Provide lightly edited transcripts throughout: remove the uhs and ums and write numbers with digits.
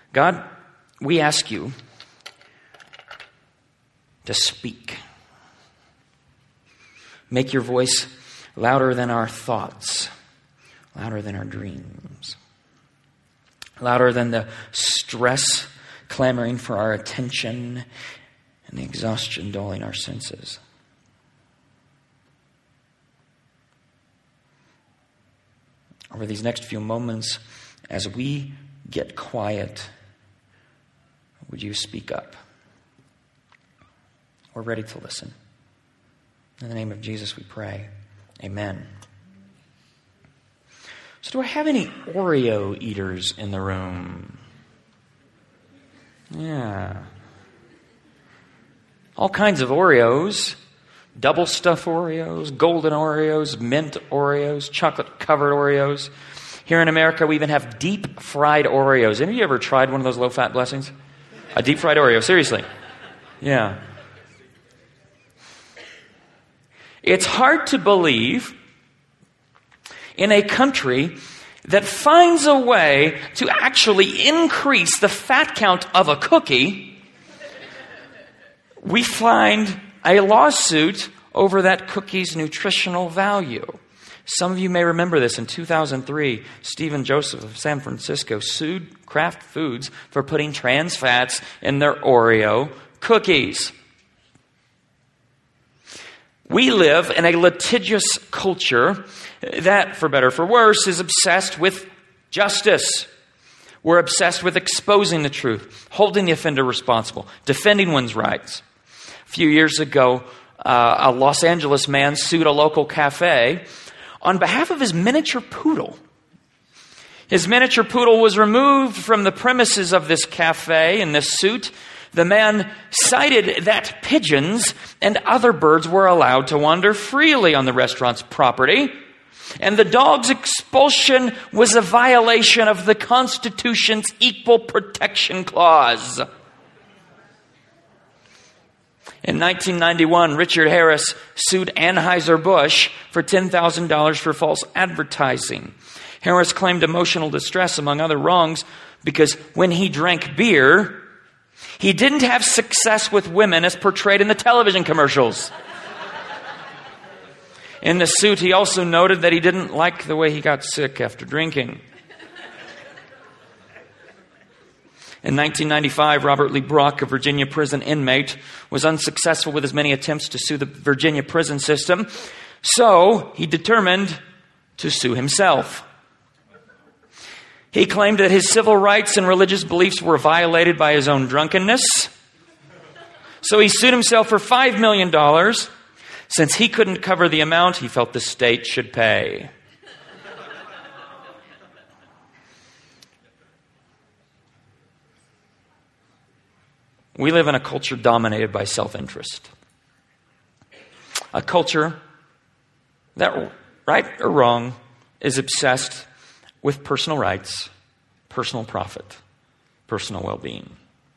God, we ask you to speak. Make your voice louder than our thoughts, louder than our dreams, louder than the stress clamoring for our attention and the exhaustion dulling our senses. Over these next few moments, as we get quiet, would you speak up? We're ready to listen. In the name of Jesus we pray. Amen. So do I have any Oreo eaters in the room? Yeah. All kinds of Oreos. Double stuffed Oreos, golden Oreos, mint Oreos, chocolate-covered Oreos. Here in America, we even have deep-fried Oreos. Any of you ever tried one of those low-fat blessings? A deep-fried Oreo, seriously. Yeah. It's hard to believe in a country that finds a way to actually increase the fat count of a cookie. We find a lawsuit over that cookie's nutritional value. Some of you may remember this. In 2003, Stephen Joseph of San Francisco sued Kraft Foods for putting trans fats in their Oreo cookies. We live in a litigious culture that, for better or for worse, is obsessed with justice. We're obsessed with exposing the truth, holding the offender responsible, defending one's rights. A few years ago, a Los Angeles man sued a local cafe on behalf of his miniature poodle. His miniature poodle was removed from the premises of this cafe in this suit. The man cited that pigeons and other birds were allowed to wander freely on the restaurant's property, and the dog's expulsion was a violation of the Constitution's Equal Protection Clause. In 1991, Richard Harris sued Anheuser-Busch for $10,000 for false advertising. Harris claimed emotional distress, among other wrongs, because when he drank beer, he didn't have success with women as portrayed in the television commercials. In the suit, he also noted that he didn't like the way he got sick after drinking. In 1995, Robert Lee Brock, a Virginia prison inmate, was unsuccessful with his many attempts to sue the Virginia prison system, so he determined to sue himself. He claimed that his civil rights and religious beliefs were violated by his own drunkenness, so he sued himself for $5 million. Since he couldn't cover the amount, he felt the state should pay. We live in a culture dominated by self-interest. A culture that, right or wrong, is obsessed with personal rights, personal profit, personal well-being.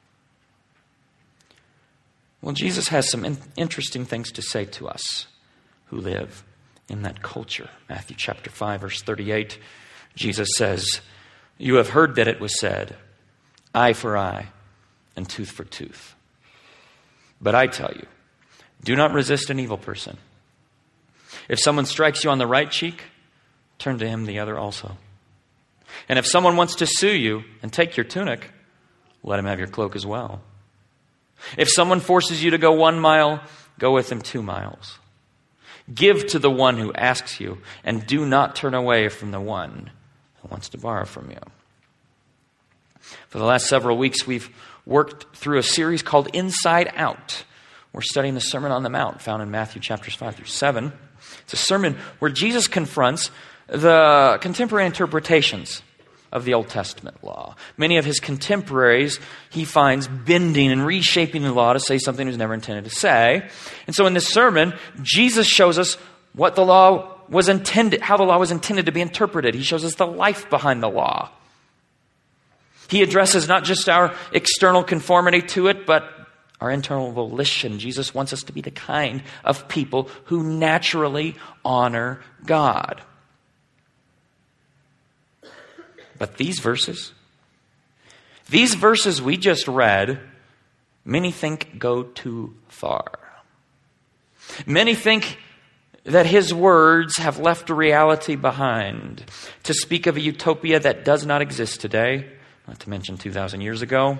Well, Jesus has some interesting things to say to us who live in that culture. Matthew chapter 5, verse 38, Jesus says, "You have heard that it was said, eye for eye and tooth for tooth. But I tell you, do not resist an evil person. If someone strikes you on the right cheek, turn to him the other also. And if someone wants to sue you and take your tunic, let him have your cloak as well. If someone forces you to go 1 mile, go with him 2 miles. Give to the one who asks you, and do not turn away from the one who wants to borrow from you." For the last several weeks, we've worked through a series called Inside Out. We're studying the Sermon on the Mount found in Matthew chapters 5 through 7. It's a sermon where Jesus confronts the contemporary interpretations of the Old Testament law. Many of his contemporaries he finds bending and reshaping the law to say something it was never intended to say. And so in this sermon, Jesus shows us what the law was intended, how the law was intended to be interpreted. He shows us the life behind the law. He addresses not just our external conformity to it, but our internal volition. Jesus wants us to be the kind of people who naturally honor God. But these verses, These verses we just read, many think go too far. Many think that his words have left a reality behind to speak of a utopia that does not exist today, not to mention 2,000 years ago.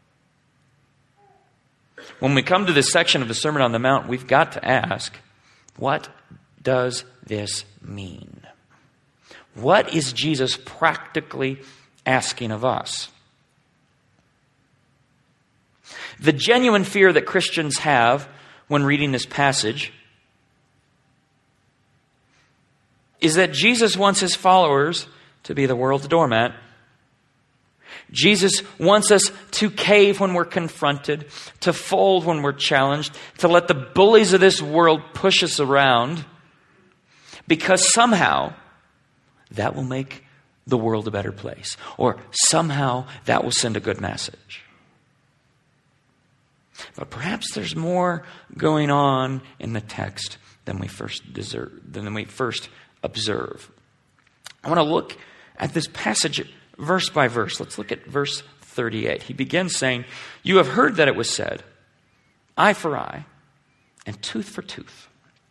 When we come to this section of the Sermon on the Mount, we've got to ask, what does this mean? What is Jesus practically asking of us? The genuine fear that Christians have when reading this passage is that Jesus wants his followers to be the world's doormat. Jesus wants us to cave when we're confronted, to fold when we're challenged, to let the bullies of this world push us around, because somehow that will make the world a better place, or somehow that will send a good message. But perhaps there's more going on in the text than we first observe. I want to look at this passage verse by verse. Let's look at verse 38. He begins saying, "You have heard that it was said, eye for eye and tooth for tooth."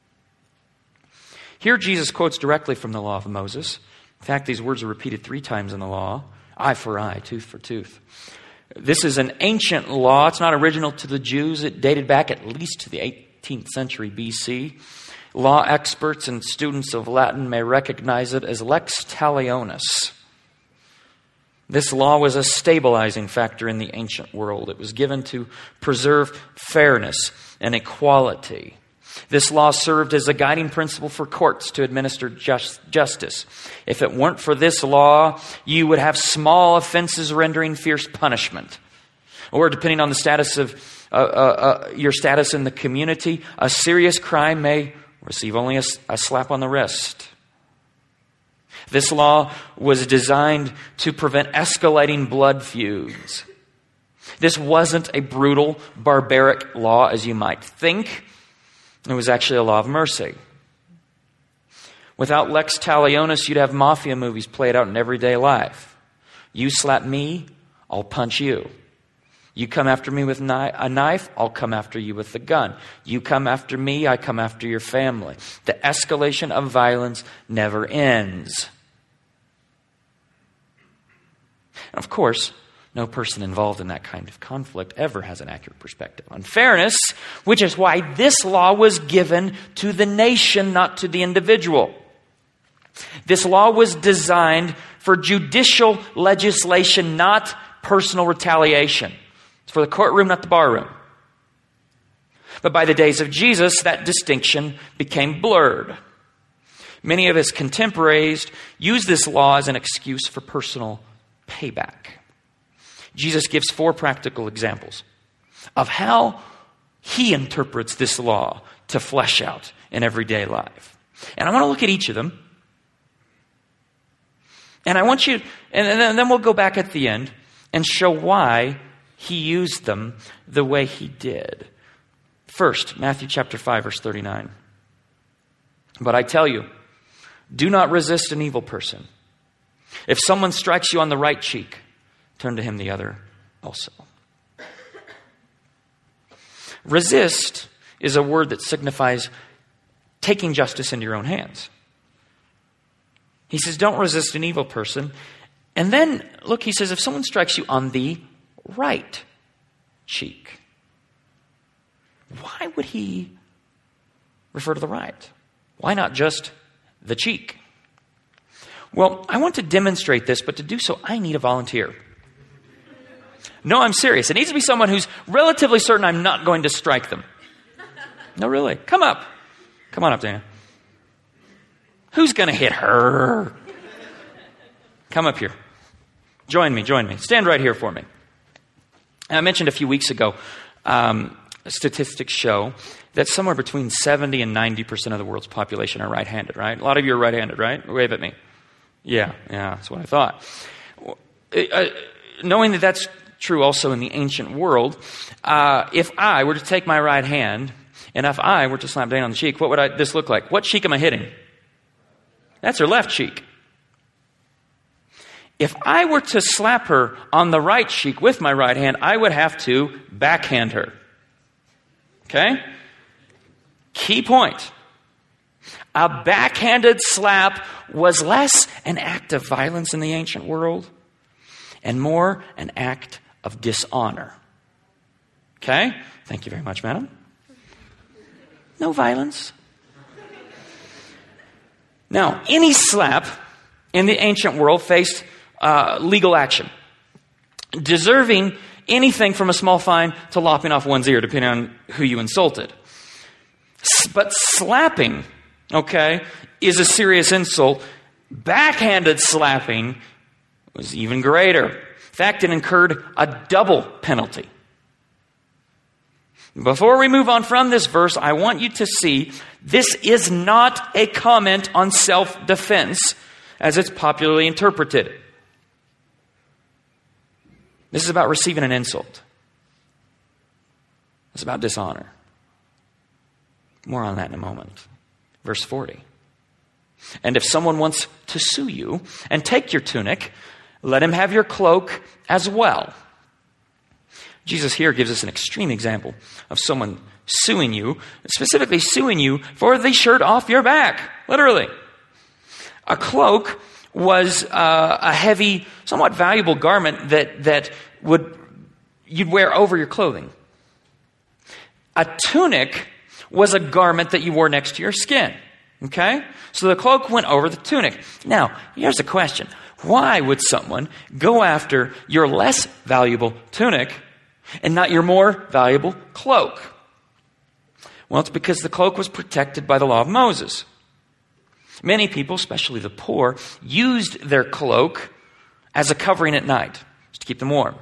Here Jesus quotes directly from the law of Moses. In fact, these words are repeated 3 times in the law. Eye for eye, tooth for tooth. This is an ancient law. It's not original to the Jews. It dated back at least to the 18th century BC. Law experts and students of Latin may recognize it as lex talionis. This law was a stabilizing factor in the ancient world. It was given to preserve fairness and equality. This law served as a guiding principle for courts to administer justice. If it weren't for this law, you would have small offenses rendering fierce punishment. Or depending on the status of your status in the community, a serious crime may receive only a slap on the wrist. This law was designed to prevent escalating blood feuds. This wasn't a brutal, barbaric law as you might think. It was actually a law of mercy. Without lex talionis, you'd have mafia movies played out in everyday life. You slap me, I'll punch you. You come after me with a knife, I'll come after you with a gun. You come after me, I come after your family. The escalation of violence never ends. And of course, no person involved in that kind of conflict ever has an accurate perspective on fairness, which is why this law was given to the nation, not to the individual. This law was designed for judicial legislation, not personal retaliation. It's for the courtroom, not the barroom. But by the days of Jesus, that distinction became blurred. Many of his contemporaries used this law as an excuse for personal payback. Jesus gives 4 practical examples of how he interprets this law to flesh out in everyday life. And I want to look at each of them. And I want you, and then we'll go back at the end and show why he used them the way he did. First, Matthew chapter 5, verse 39. "But I tell you, do not resist an evil person. If someone strikes you on the right cheek, turn to him the other also." Resist is a word that signifies taking justice into your own hands. He says, don't resist an evil person. And then, look, he says, if someone strikes you on the right cheek, why would he refer to the right? Why not just the cheek? Well, I want to demonstrate this, but to do so, I need a volunteer. No, I'm serious. It needs to be someone who's relatively certain I'm not going to strike them. No, really. Come up. Come on up, Dana. Who's going to hit her? Come up here. Join me. Stand right here for me. And I mentioned a few weeks ago, statistics show that somewhere between 70 and 90% of the world's population are right-handed, right? A lot of you are right-handed, right? Wave at me. Yeah, that's what I thought. Knowing that that's true also in the ancient world, if I were to take my right hand and if I were to slap Dana on the cheek, what would this look like? What cheek am I hitting? That's her left cheek. if I were to slap her on the right cheek with my right hand, I would have to backhand her. Okay? Key point. A backhanded slap was less an act of violence in the ancient world and more an act of dishonor. Okay? Thank you very much, madam. No violence. Now, any slap in the ancient world faced legal action, deserving anything from a small fine to lopping off one's ear, depending on who you insulted. But slapping, okay, is a serious insult. Backhanded slapping was even greater. In fact, it incurred a double penalty. Before we move on from this verse, I want you to see this is not a comment on self-defense as it's popularly interpreted. This is about receiving an insult. It's about dishonor. More on that in a moment. Verse 40. And if someone wants to sue you and take your tunic, let him have your cloak as well. Jesus here gives us an extreme example of someone suing you, specifically suing you for the shirt off your back, literally. A cloak was a heavy, somewhat valuable garment that you'd wear over your clothing. A tunic was a garment that you wore next to your skin. Okay? So the cloak went over the tunic. Now, here's the question. Why would someone go after your less valuable tunic and not your more valuable cloak? Well, it's because the cloak was protected by the law of Moses. Many people, especially the poor, used their cloak as a covering at night to keep them warm.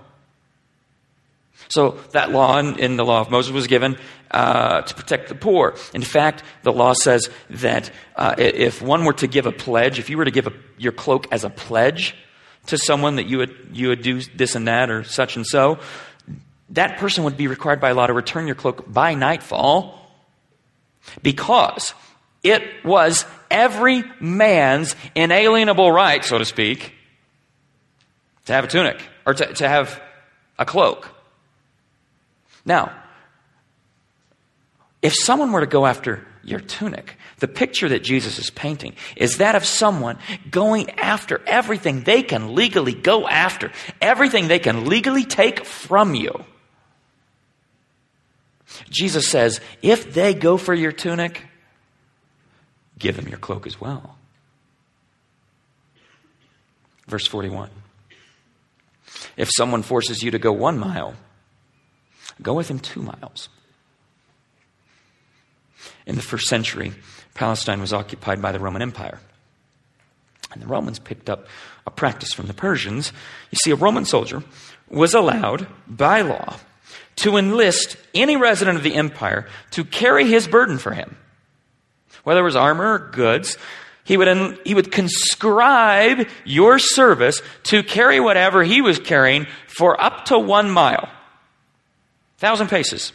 So that law in the law of Moses was given to protect the poor. In fact, the law says that if one were to give a pledge, if you were to give your cloak as a pledge to someone that you would do this and that or such and so, that person would be required by law to return your cloak by nightfall, because it was every man's inalienable right, so to speak, to have a tunic or to have a cloak. Now, if someone were to go after your tunic, the picture that Jesus is painting is that of someone going after everything they can legally go after, everything they can legally take from you. Jesus says, if they go for your tunic, give them your cloak as well. Verse 41. If someone forces you to go 1 mile, go with him 2 miles. In the first century, Palestine was occupied by the Roman Empire. And the Romans picked up a practice from the Persians. You see, a Roman soldier was allowed by law to enlist any resident of the empire to carry his burden for him. Whether it was armor or goods, he would conscribe your service to carry whatever he was carrying for up to 1 mile. 1,000 paces.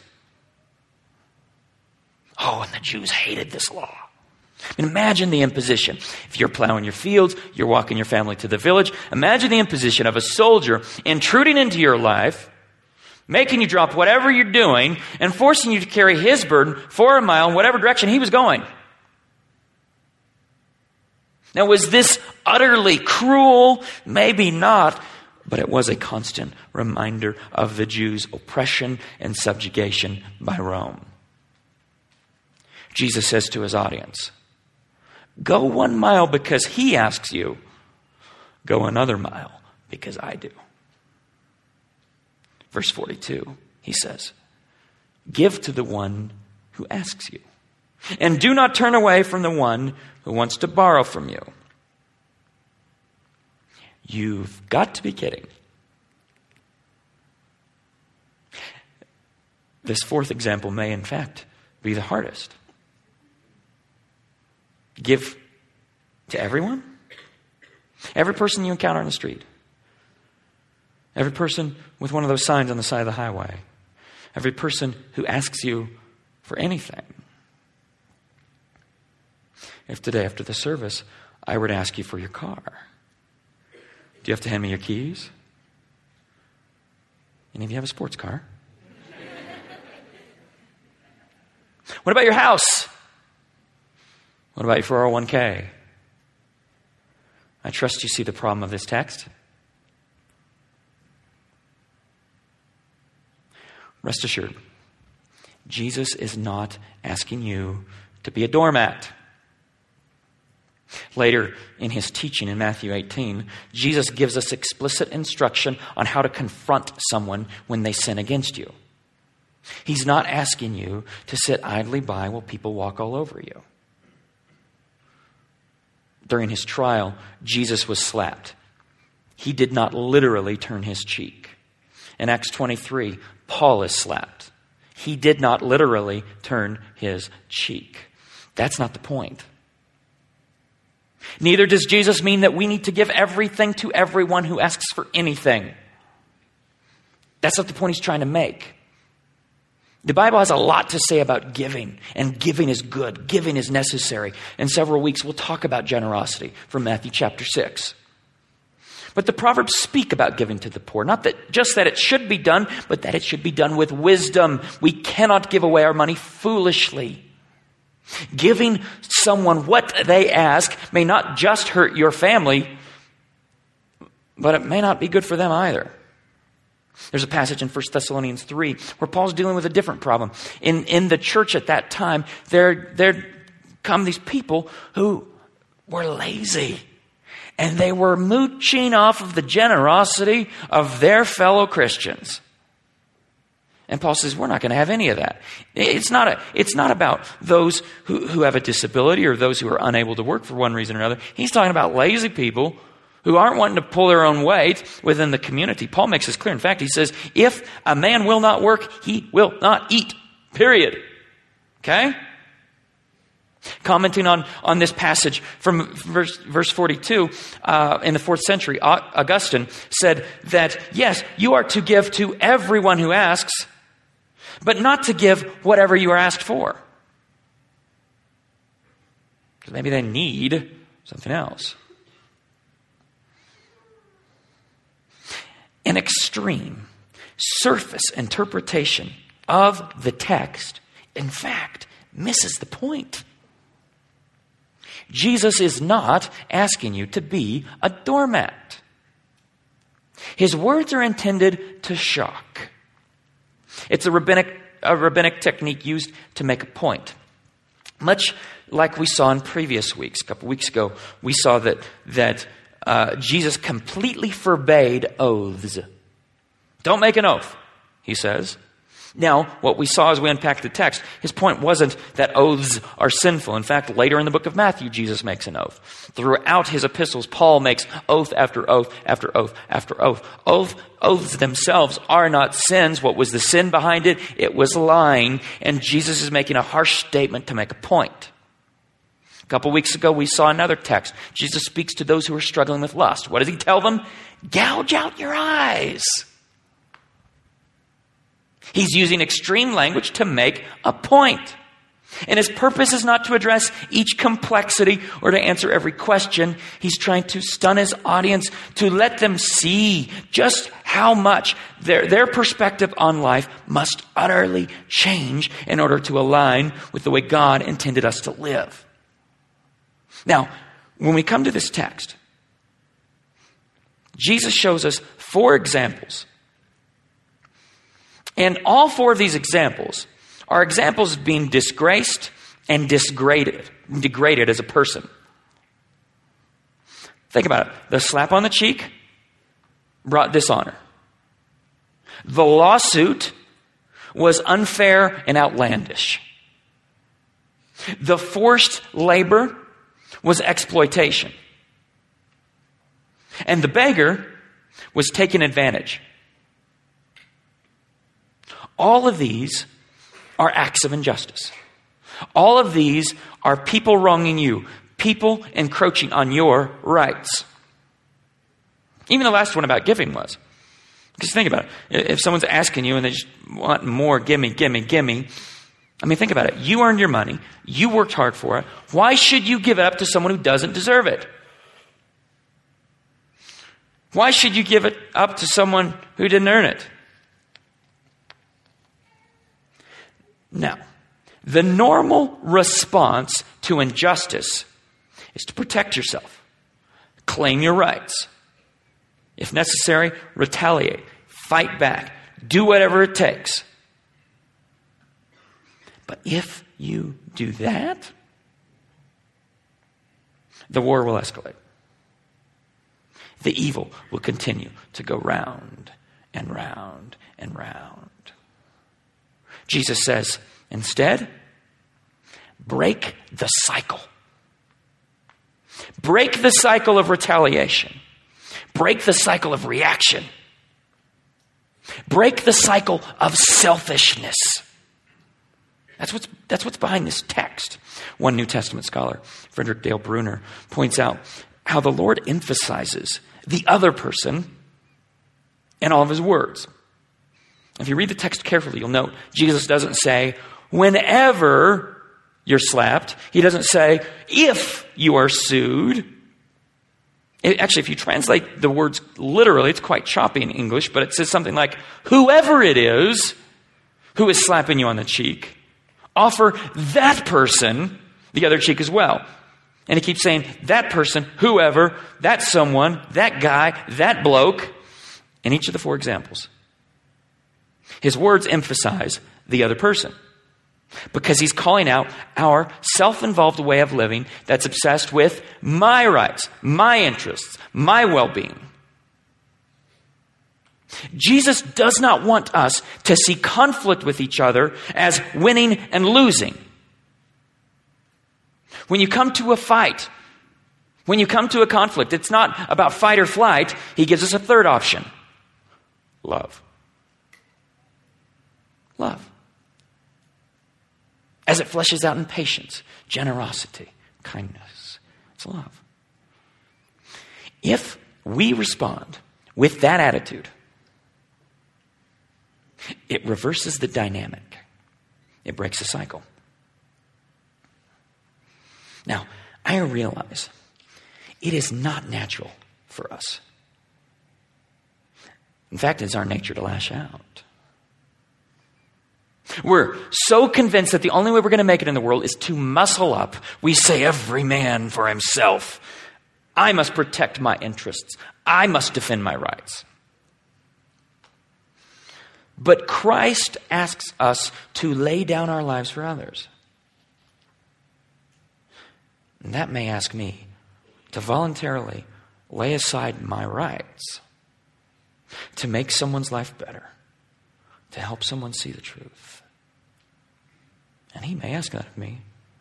Oh, and the Jews hated this law. I mean, imagine the imposition. If you're plowing your fields, you're walking your family to the village. Imagine the imposition of a soldier intruding into your life, making you drop whatever you're doing, and forcing you to carry his burden for 1 mile in whatever direction he was going. Now, was this utterly cruel? Maybe not. But it was a constant reminder of the Jews' oppression and subjugation by Rome. Jesus says to his audience, go 1 mile because he asks you. Go another mile because I do. Verse 42, he says, give to the one who asks you, and do not turn away from the one who wants to borrow from you. You've got to be kidding. This fourth example may, in fact, be the hardest. Give to everyone? Every person you encounter on the street. Every person with one of those signs on the side of the highway. Every person who asks you for anything. If today, after the service, I were to ask you for your car, Do you have to hand me your keys? Any of you have a sports car? What about your house? What about your 401k? I trust you see the problem of this text. Rest assured, Jesus is not asking you to be a doormat. Later in his teaching in Matthew 18, Jesus gives us explicit instruction on how to confront someone when they sin against you. He's not asking you to sit idly by while people walk all over you. During his trial, Jesus was slapped. He did not literally turn his cheek. In Acts 23, Paul is slapped. He did not literally turn his cheek. That's not the point. Neither does Jesus mean that we need to give everything to everyone who asks for anything. That's not the point he's trying to make. The Bible has a lot to say about giving, and giving is good. Giving is necessary. In several weeks, we'll talk about generosity from Matthew chapter 6. But the Proverbs speak about giving to the poor. Not that just that it should be done, but that it should be done with wisdom. We cannot give away our money foolishly. Giving someone what they ask may not just hurt your family, but it may not be good for them either. There's a passage in 1 Thessalonians 3 where Paul's dealing with a different problem. In the church at that time, there come these people who were lazy. And they were mooching off of the generosity of their fellow Christians. And Paul says, we're not going to have any of that. It's not about those who have a disability or those who are unable to work for one reason or another. He's talking about lazy people who aren't wanting to pull their own weight within the community. Paul makes this clear. In fact, he says, if a man will not work, he will not eat. Period. Okay? Commenting on this passage from verse 42 in the 4th century, Augustine said that, yes, you are to give to everyone who asks, but not to give whatever you are asked for. Because maybe they need something else. An extreme, surface interpretation of the text, in fact, misses the point. Jesus is not asking you to be a doormat. His words are intended to shock. It's a rabbinic technique used to make a point. Much like we saw in previous weeks. A couple weeks ago, we saw that Jesus completely forbade oaths. Don't make an oath, he says. Now, what we saw as we unpacked the text, his point wasn't that oaths are sinful. In fact, later in the book of Matthew, Jesus makes an oath. Throughout his epistles, Paul makes oath after oath after oath after oath. Oaths themselves are not sins. What was the sin behind it? It was lying. And Jesus is making a harsh statement to make a point. A couple weeks ago, we saw another text. Jesus speaks to those who are struggling with lust. What does he tell them? Gouge out your eyes. He's using extreme language to make a point. And his purpose is not to address each complexity or to answer every question. He's trying to stun his audience, to let them see just how much their perspective on life must utterly change in order to align with the way God intended us to live. Now, when we come to this text, Jesus shows us 4 examples. And all 4 of these examples are examples of being disgraced and degraded as a person. Think about it. The slap on the cheek brought dishonor. The lawsuit was unfair and outlandish. The forced labor was exploitation. And the beggar was taken advantage. All of these are acts of injustice. All of these are people wronging you, people encroaching on your rights. Even the last one about giving was. Just think about it. If someone's asking you and they just want more, gimme. I mean, think about it. You earned your money. You worked hard for it. Why should you give it up to someone who doesn't deserve it? Why should you give it up to someone who didn't earn it? Now, the normal response to injustice is to protect yourself, claim your rights. If necessary, retaliate, fight back, do whatever it takes. But if you do that, the war will escalate. The evil will continue to go round and round and round. Jesus says, instead, break the cycle. Break the cycle of retaliation. Break the cycle of reaction. Break the cycle of selfishness. That's what's behind this text. One New Testament scholar, Frederick Dale Bruner, points out how the Lord emphasizes the other person in all of his words. If you read the text carefully, you'll note Jesus doesn't say, whenever you're slapped. He doesn't say, if you are sued. Actually, if you translate the words literally, it's quite choppy in English, but it says something like, whoever it is who is slapping you on the cheek, offer that person the other cheek as well. And he keeps saying, that person, whoever, that someone, that guy, that bloke, in each of the 4 examples. His words emphasize the other person because he's calling out our self-involved way of living that's obsessed with my rights, my interests, my well-being. Jesus does not want us to see conflict with each other as winning and losing. When you come to a fight, when you come to a conflict, it's not about fight or flight. He gives us a third option. Love. Love. As it fleshes out in patience, generosity, kindness. It's love. If we respond with that attitude, it reverses the dynamic. It breaks the cycle. Now, I realize it is not natural for us. In fact, it's our nature to lash out. We're so convinced that the only way we're going to make it in the world is to muscle up. We say, every man for himself. I must protect my interests. I must defend my rights. But Christ asks us to lay down our lives for others. And that may ask me to voluntarily lay aside my rights to make someone's life better, to help someone see the truth. And he may ask that of me.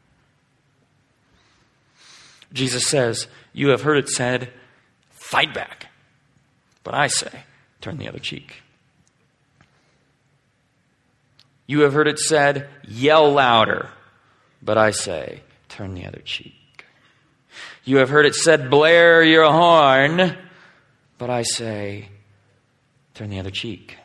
Jesus says, you have heard it said, fight back. But I say, turn the other cheek. You have heard it said, yell louder. But I say, turn the other cheek. You have heard it said, blare your horn. But I say, turn the other cheek.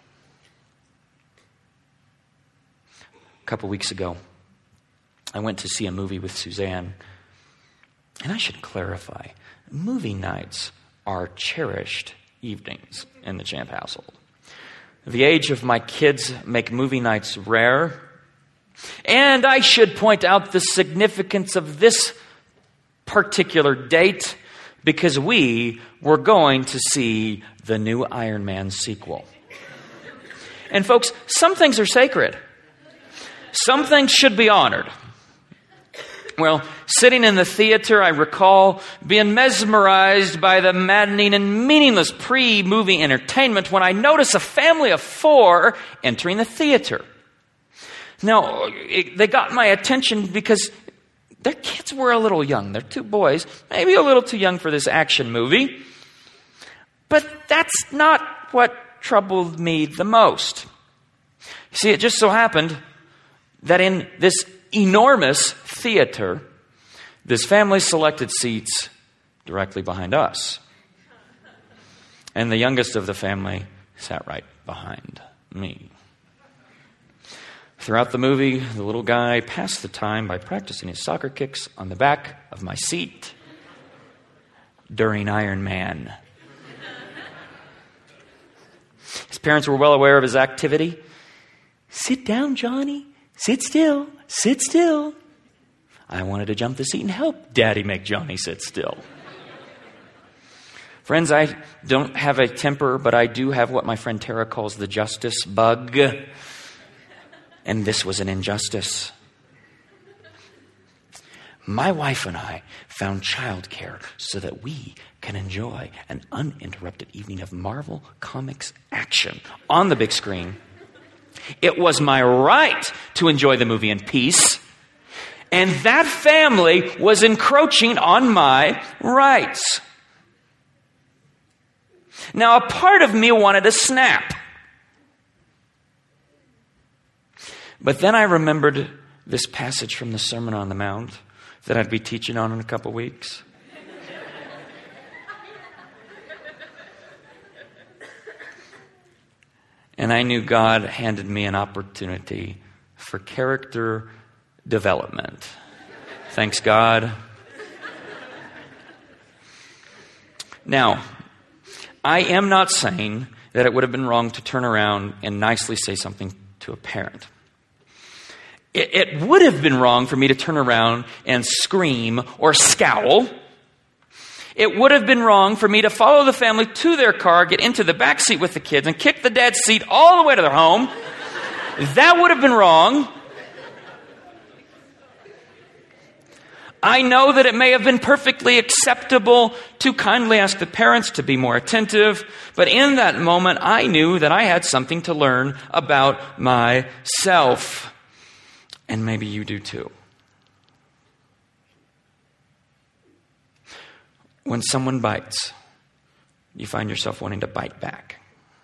A couple weeks ago, I went to see a movie with Suzanne. And I should clarify, movie nights are cherished evenings in the Champ household. The age of my kids make movie nights rare. And I should point out the significance of this particular date because we were going to see the new Iron Man sequel. And folks, some things are sacred. Some things should be honored. Well, sitting in the theater, I recall being mesmerized by the maddening and meaningless pre-movie entertainment when I noticed a family of 4 entering the theater. Now, they got my attention because their kids were a little young. They're 2 boys, maybe a little too young for this action movie. But that's not what troubled me the most. You see, it just so happened that in this enormous theater, this family selected seats directly behind us. And the youngest of the family sat right behind me. Throughout the movie, the little guy passed the time by practicing his soccer kicks on the back of my seat during Iron Man. parents were well aware of his activity. Sit down, Johnny. Sit still. Sit still. I wanted to jump the seat and help Daddy make Johnny sit still. Friends, I don't have a temper, but I do have what my friend Tara calls the justice bug. And this was an injustice. My wife and I found childcare so that we can enjoy an uninterrupted evening of Marvel Comics action on the big screen. It was my right to enjoy the movie in peace, and that family was encroaching on my rights. Now, a part of me wanted to snap. But then I remembered this passage from the Sermon on the Mount that I'd be teaching on in a couple weeks. And I knew God handed me an opportunity for character development. Thanks, God. Now, I am not saying that it would have been wrong to turn around and nicely say something to a parent. It would have been wrong for me to turn around and scream or scowl. It would have been wrong for me to follow the family to their car, get into the back seat with the kids, and kick the dad's seat all the way to their home. That would have been wrong. I know that it may have been perfectly acceptable to kindly ask the parents to be more attentive, but in that moment, I knew that I had something to learn about myself. And maybe you do too. When someone bites, you find yourself wanting to bite back.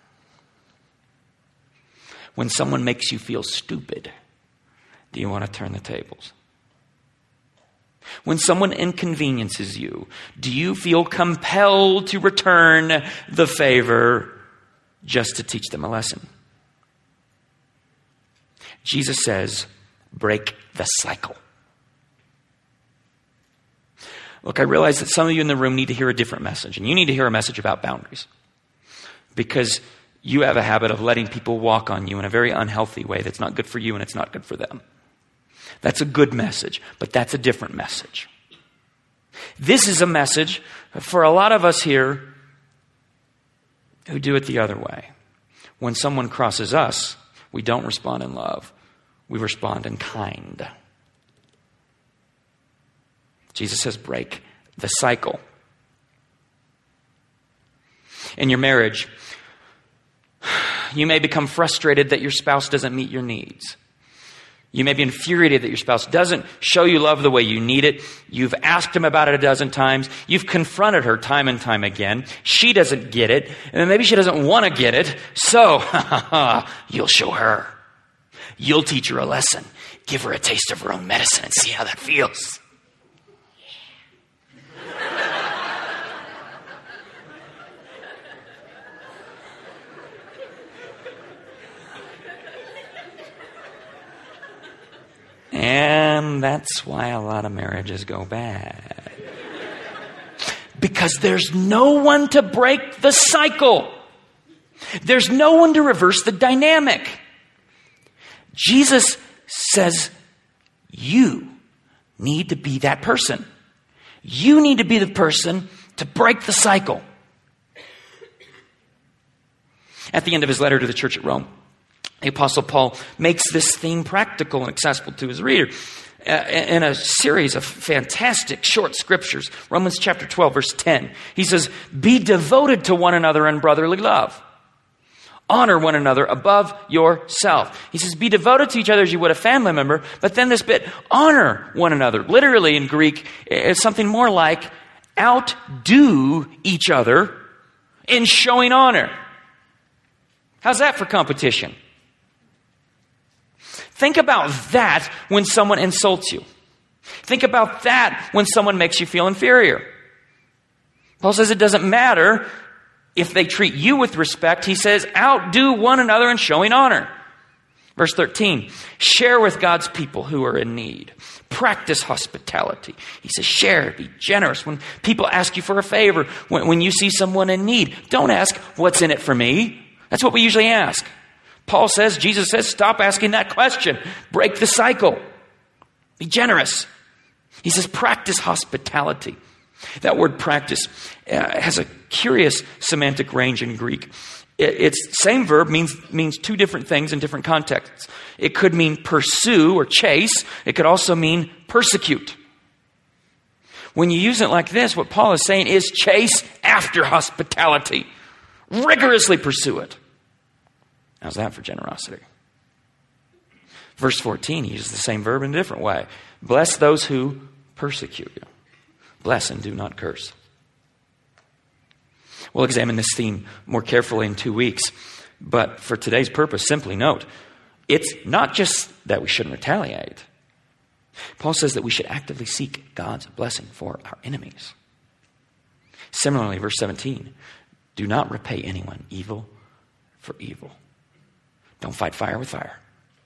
When someone makes you feel stupid, do you want to turn the tables? When someone inconveniences you, do you feel compelled to return the favor just to teach them a lesson? Jesus says, break the cycle. Look, I realize that some of you in the room need to hear a different message, and you need to hear a message about boundaries. Because you have a habit of letting people walk on you in a very unhealthy way that's not good for you and it's not good for them. That's a good message, but that's a different message. This is a message for a lot of us here who do it the other way. When someone crosses us, we don't respond in love. We respond in kind. Jesus says, break the cycle. In your marriage, you may become frustrated that your spouse doesn't meet your needs. You may be infuriated that your spouse doesn't show you love the way you need it. You've asked him about it a dozen times. You've confronted her time and time again. She doesn't get it. And then maybe she doesn't want to get it. So, you'll show her. You'll teach her a lesson. Give her a taste of her own medicine and see how that feels. And that's why a lot of marriages go bad. Because there's no one to break the cycle. There's no one to reverse the dynamic. Jesus says, you need to be that person. You need to be the person to break the cycle. At the end of his letter to the church at Rome, the Apostle Paul makes this theme practical and accessible to his reader in a series of fantastic short scriptures. Romans chapter 12, verse 10. He says, be devoted to one another in brotherly love. Honor one another above yourself. He says, be devoted to each other as you would a family member. But then this bit, honor one another. Literally in Greek, it's something more like outdo each other in showing honor. How's that for competition? Think about that when someone insults you. Think about that when someone makes you feel inferior. Paul says it doesn't matter if they treat you with respect. He says, outdo one another in showing honor. Verse 13, share with God's people who are in need. Practice hospitality. He says, share, be generous. When people ask you for a favor, when you see someone in need, don't ask, what's in it for me? That's what we usually ask. Paul says, Jesus says, stop asking that question. Break the cycle. Be generous. He says, practice hospitality. That word practice has a curious semantic range in Greek. It's same verb means two different things in different contexts. It could mean pursue or chase. It could also mean persecute. When you use it like this, what Paul is saying is chase after hospitality. Rigorously pursue it. How's that for generosity? Verse 14, he uses the same verb in a different way. Bless those who persecute you. Bless and do not curse. We'll examine this theme more carefully in 2 weeks. But for today's purpose, simply note, it's not just that we shouldn't retaliate. Paul says that we should actively seek God's blessing for our enemies. Similarly, verse 17, do not repay anyone evil for evil. Don't fight fire with fire.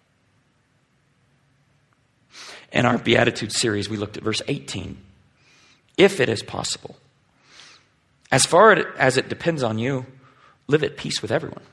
In our Beatitudes series, we looked at verse 18. If it is possible, as far as it depends on you, live at peace with everyone.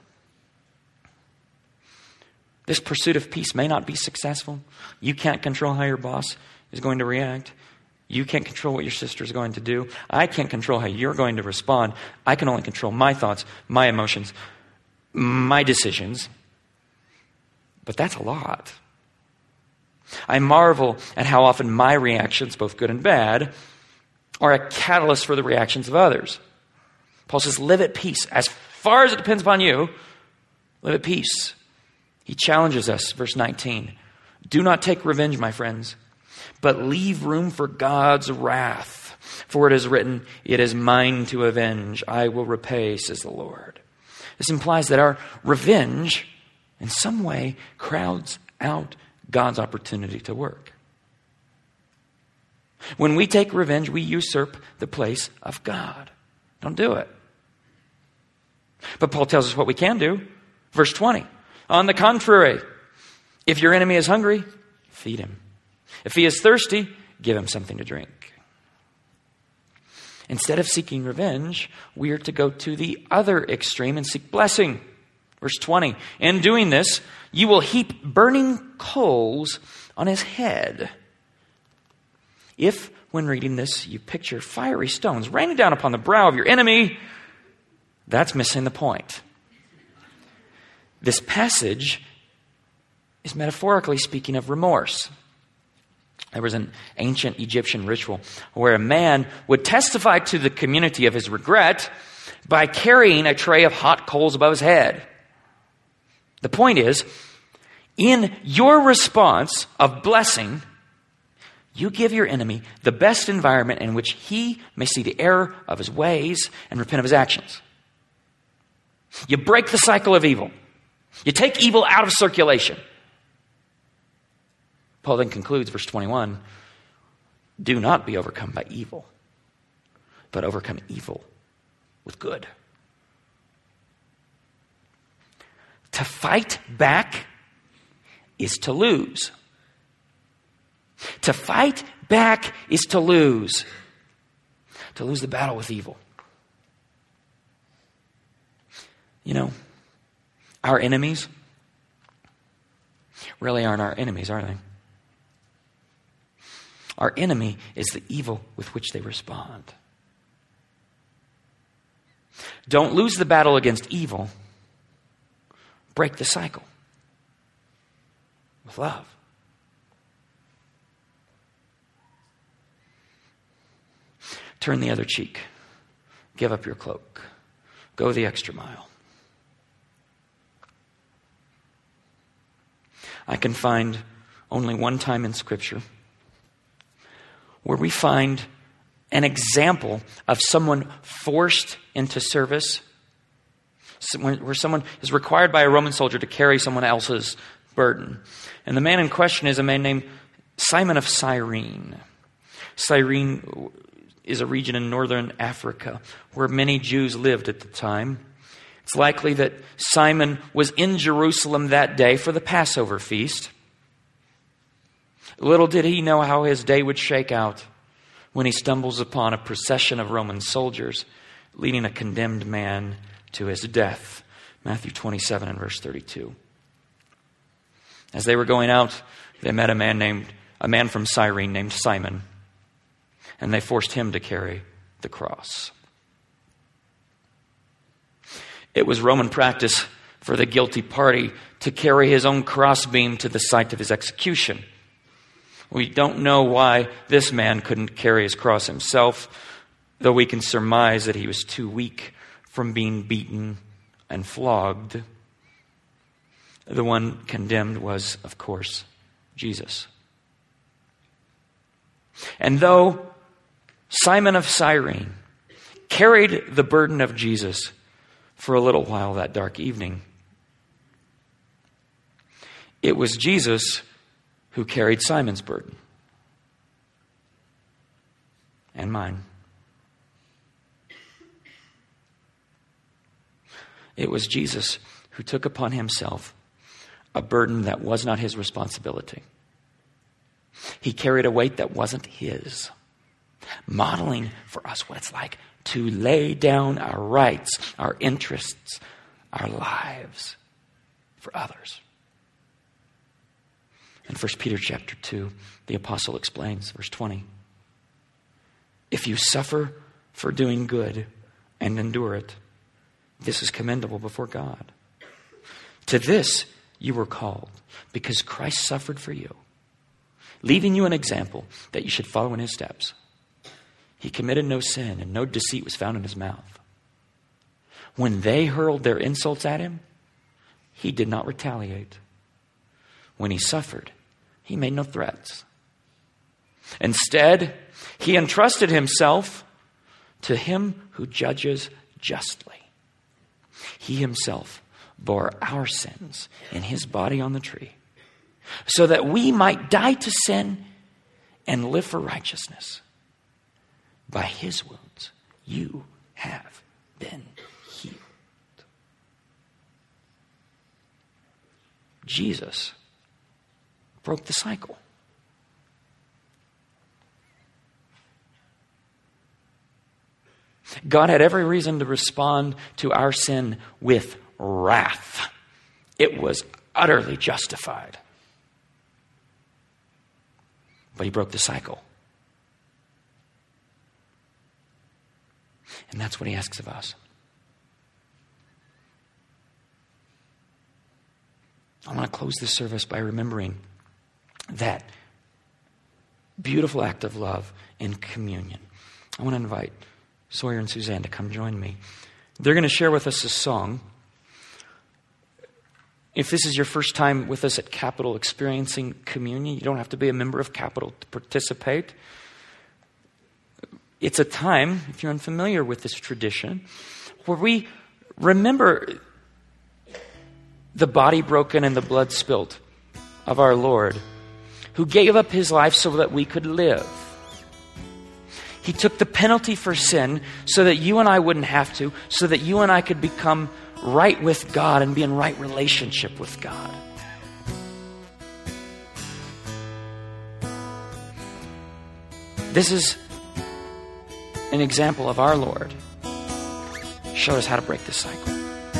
This pursuit of peace may not be successful. You can't control how your boss is going to react. You can't control what your sister is going to do. I can't control how you're going to respond. I can only control my thoughts, my emotions, my decisions. But that's a lot. I marvel at how often my reactions, both good and bad, are a catalyst for the reactions of others. Paul says, live at peace. As far as it depends upon you, live at peace. He challenges us, verse 19. Do not take revenge, my friends, but leave room for God's wrath. For it is written, it is mine to avenge. I will repay, says the Lord. This implies that our revenge in some way crowds out God's opportunity to work. When we take revenge, we usurp the place of God. Don't do it. But Paul tells us what we can do. Verse 20. On the contrary, if your enemy is hungry, feed him. If he is thirsty, give him something to drink. Instead of seeking revenge, we are to go to the other extreme and seek blessing. Verse 20. In doing this, you will heap burning coals on his head. If, when reading this, you picture fiery stones raining down upon the brow of your enemy, that's missing the point. This passage is metaphorically speaking of remorse. There was an ancient Egyptian ritual where a man would testify to the community of his regret by carrying a tray of hot coals above his head. The point is, in your response of blessing, you give your enemy the best environment in which he may see the error of his ways and repent of his actions. You break the cycle of evil. You take evil out of circulation. Paul then concludes, verse 21, do not be overcome by evil, but overcome evil with good. To fight back is to lose. To fight back is to lose. To lose the battle with evil. You know, our enemies really aren't our enemies, are they? Our enemy is the evil with which they respond. Don't lose the battle against evil. Break the cycle with love. Turn the other cheek. Give up your cloak. Go the extra mile. I can find only one time in Scripture where we find an example of someone forced into service, where someone is required by a Roman soldier to carry someone else's burden. And the man in question is a man named Simon of Cyrene. Cyrene is a region in northern Africa where many Jews lived at the time. It's likely that Simon was in Jerusalem that day for the Passover feast. Little did he know how his day would shake out when he stumbles upon a procession of Roman soldiers leading a condemned man to his death. Matthew 27 and verse 32. As they were going out, they met a man from Cyrene named Simon, and they forced him to carry the cross. It was Roman practice for the guilty party to carry his own crossbeam to the site of his execution. We don't know why this man couldn't carry his cross himself, though we can surmise that he was too weak from being beaten and flogged. The one condemned was, of course, Jesus. And though Simon of Cyrene carried the burden of Jesus for a little while that dark evening, it was Jesus who carried Simon's burden and mine. It was Jesus who took upon himself a burden that was not his responsibility. He carried a weight that wasn't his, modeling for us what it's like to lay down our rights, our interests, our lives for others. In 1 Peter chapter 2, the apostle explains, verse 20, if you suffer for doing good and endure it, this is commendable before God. To this you were called, because Christ suffered for you, leaving you an example that you should follow in his steps. He committed no sin, and no deceit was found in his mouth. When they hurled their insults at him, he did not retaliate. When he suffered, he made no threats. Instead, he entrusted himself to him who judges justly. He himself bore our sins in his body on the tree, so that we might die to sin and live for righteousness. By his wounds, you have been healed. Jesus broke the cycle. God had every reason to respond to our sin with wrath. It was utterly justified. But he broke the cycle. And that's what he asks of us. I want to close this service by remembering that beautiful act of love in communion. I want to invite Sawyer and Suzanne to come join me. They're going to share with us a song. If this is your first time with us at Capital experiencing communion, you don't have to be a member of Capital to participate. It's a time, if you're unfamiliar with this tradition, where we remember the body broken and the blood spilt of our Lord, who gave up his life so that we could live. He took the penalty for sin so that you and I wouldn't have to, so that you and I could become right with God and be in right relationship with God. This is an example of our Lord. Showed us how to break this cycle.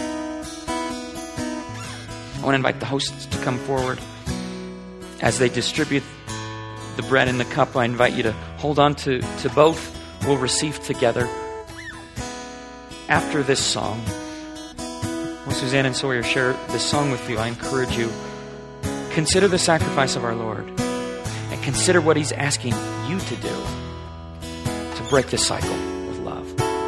I want to invite the hosts to come forward. As they distribute the bread and the cup, I invite you to hold on to both. We'll receive together. After this song, when Suzanne and Sawyer share this song with you, I encourage you, consider the sacrifice of our Lord and consider what he's asking you to do to break this cycle with love.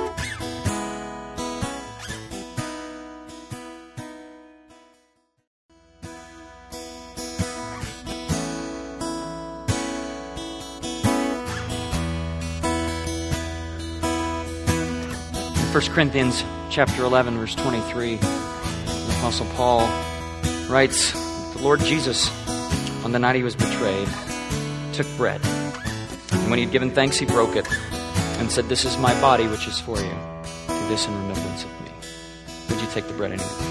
In 1 Corinthians chapter 11, verse 23, the Apostle Paul writes, the Lord Jesus, on the night he was betrayed, took bread. And when he had given thanks, he broke it and said, this is my body, which is for you. Do this in remembrance of me. Would you take the bread and eat it?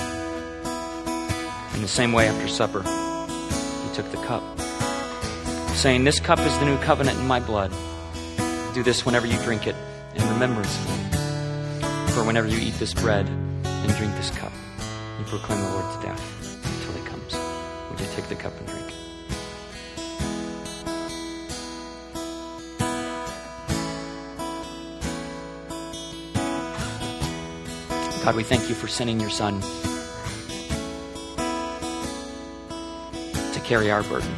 In the same way, after supper, he took the cup. saying, "This cup is the new covenant in my blood. Do this whenever you drink it in remembrance of me. For whenever you eat this bread and drink this cup, you proclaim the Lord's death until he comes." Would you take the cup and drink? God, we thank you for sending your Son to carry our burden.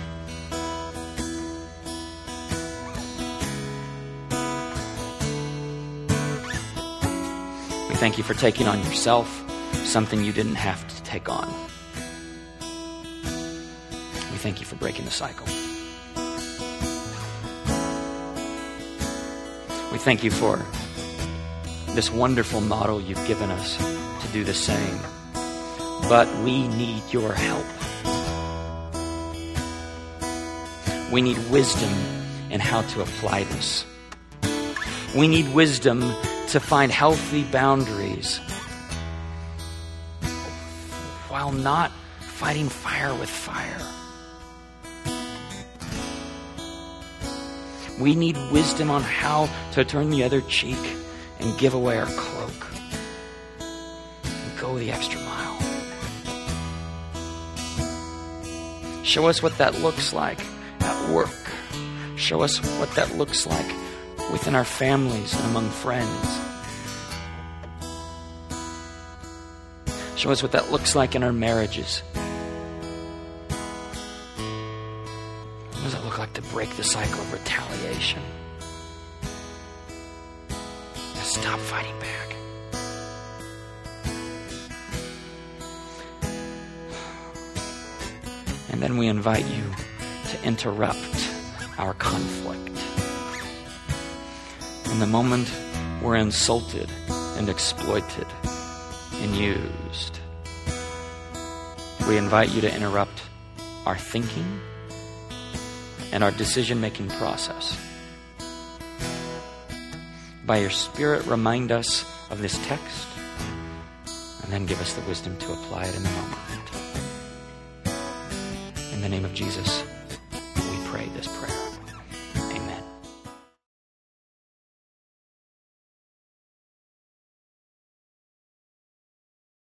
We thank you for taking on yourself something you didn't have to take on. We thank you for breaking the cycle. We thank you for this wonderful model you've given us to do the same. But we need your help. We need wisdom in how to apply this. We need wisdom to find healthy boundaries while not fighting fire with fire. We need wisdom on how to turn the other cheek and give away our cloak and go the extra mile. Show us what that looks like at work. Show us what that looks like within our families and among friends. Show us what that looks like in our marriages. What does it look like to break the cycle of retaliation? Stop fighting back. And then we invite you to interrupt our conflict. In the moment we're insulted and exploited and used, we invite you to interrupt our thinking and our decision-making process. By your Spirit, remind us of this text, and then give us the wisdom to apply it in the moment. In the name of Jesus.